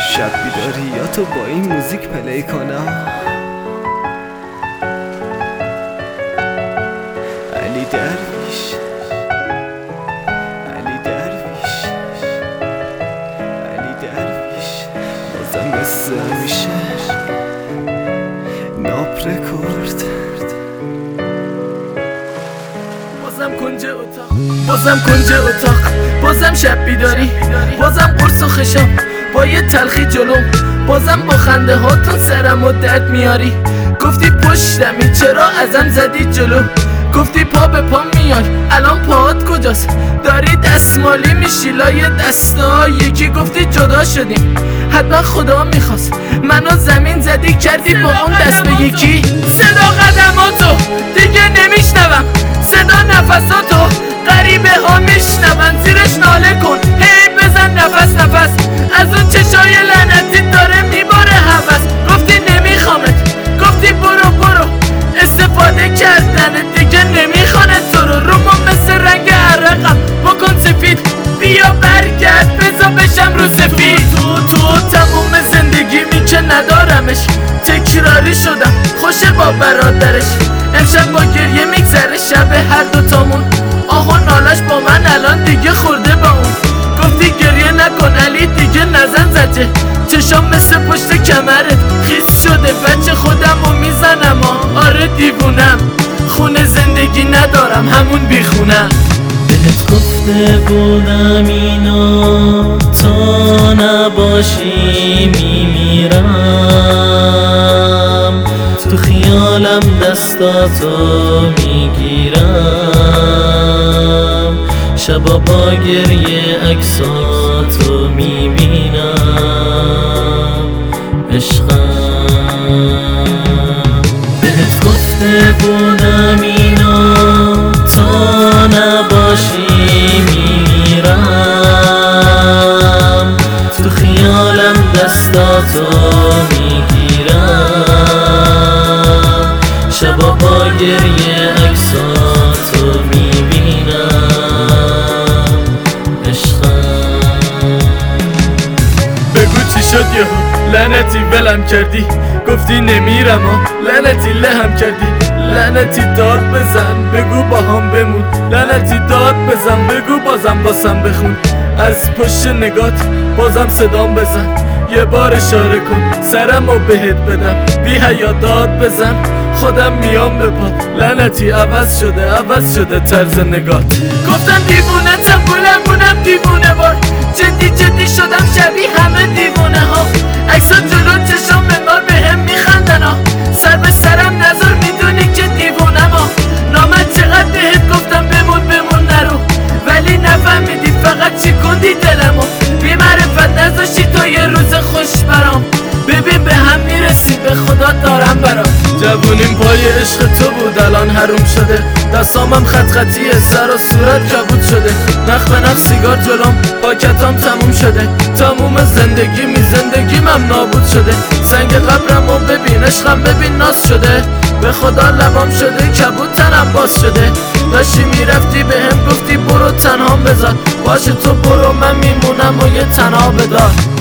شب بیداری یا تو با این موزیک پلی کنم. علی درویش، علی درویش، علی درویش، بازم قصه میشه ناپ رکورد. بازم کنج اتاق، بازم کنج اتاق، بازم شب بیداری، بازم قرص و خشاب با یه تلخی جلوم، بازم با خنده هاتون سرم و درد میاری. گفتی پشتمی چرا ازم زدی جلو، گفتی پا به پا میای الان پاهات کجاست، داری دستمالی میشی لای دستا. یکی گفتی جدا شدیم حتما خدا میخواست منو زمین زدی کردی با اون دست به یکی. صدا قدماتو دیگه نمیشنوم، صدا نفساتو غریبه ها میشنون. زیرش ناله کن هی بزن نفس نفس، از اون چشای لعنتی داره میباره هوس. گفتی نمیخوامت، گفتی برو برو، استفاده کردنه دیگه نمیخوانه تو رو ما مثل رنگ عرقم بکن سفید، بیا برگرد بزا بشم رو سفید. تو تموم زندگیمی که ندارمش، تکراری شدم خوشه با برادرش. امشب با گریه میگذره شب هر دوتامون، آه و نالش با من الان دیگه خورده با اون. گفتی گریه نکن علی دیگه نزن زجه، چشام مثل پشت کمرت خیس شده بچه خودمو میزنم. آره دیوونم خونه زندگی ندارم همون بیخونم. بهت گفته بودم اینا تا نباشی میمیرم، تو خیالم دستاتو میگیرم، شبا با گریه عکساتو میبینم عشقم. بهت گفته بودم اینا تا نباشی میمیرم، تو خیالم دستاتو میگیرم، شبا با گریه عکساتو میبینم عشقم. بگو چی شد یهو لعنتی ولم کردی، گفتی نمیرم لعنتی لهم کردی. لعنتی داد بزن بگو با هم بمون، لعنتی داد بزن بگو بازم باسم بخون. از پشت نگات بازم صدام بزن، یه بار اشاره کن سرمو بهت بدم. بی حیا داد بزن خودم میام به پات، لعنتی عوض شده طرز نگات. گفتم دیوونه تم بولم دیوونه بار، جدی جدی شدم شبیه همه دیوونه ها. عکسا جلو چشام انگار بهم میخندن ها، سر به سرم نذار میدونی که دیوونم ها. نامت چقدر بهت گفتم بمون نرو، ولی نفهمیدی فقط چی کندی دلمو. بی معرفت نذاشتی تا یه روز خوش برام، ببین به هم میرسیم به خدا دارم برام. جوونیم پای عشق تو بود الان حروم شده، دستامم خط خطیه سر و صورت کبود شده. نخ به نخ سیگار جلوم پاکتام تموم شده، تموم زندگیم هم نابود شده. سنگ قبرمو ببین عشقم ببین ناز شده، به خدا لبام شده کبود تنم باز شده. داشتی میرفتی بهم گفتی برو تنها بذار، باشه تو برو من میمونم و یه تنها بدار.